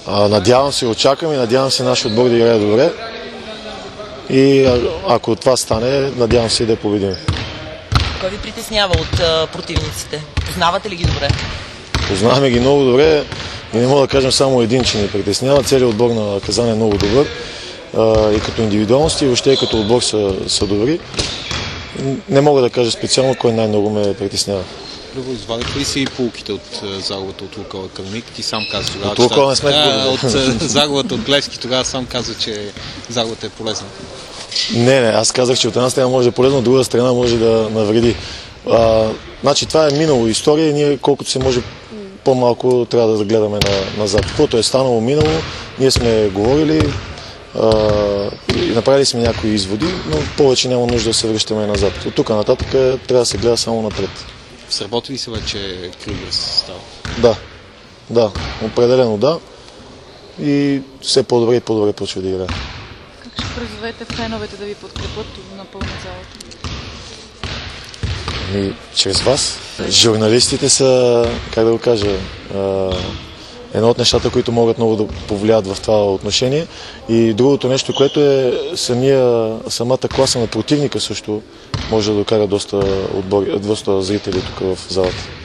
Надявам се, очаквам и надявам се нашия отбор да играе добре. И ако това стане, надявам се и да победим. Кой ви притеснява от противниците? Познавате ли ги добре? Познаваме ги много добре и не мога да кажем само един, че ни притеснява. Целият отбор на Казан е много добър. И като индивидуалности, и въобще и като отбор са добри. Не мога да кажа специално кой най-много ме притеснява. Любо, извадихте ли си полуките от загубата от Лукойл Академик? Ти сам каза тогава, от Лукойл не сме от загубата от Левски тогава сам каза, че загубата е полезна. Не, аз казах, че от една страна може да е полезно, от друга страна може да навреди. Значи това е минало история и ние колкото се може по-малко трябва да гледаме назад. Каквото е станало минало, ние сме говорили и направили сме някои изводи, но повече няма нужда да се връщаме назад. От тук нататък трябва да се гледа само напред. Сработи ли се вече Крюгер със състава? Да, определено да. И все по-добре и по-добре почва да играе. Как ще призовете феновете да ви подкрепят да напълнят залата? Чрез вас. Журналистите са, как да го кажа, едно от нещата, които могат много да повлият в това отношение. И другото нещо, което е самата класа на противника също може да докара доста зрители тук в залата.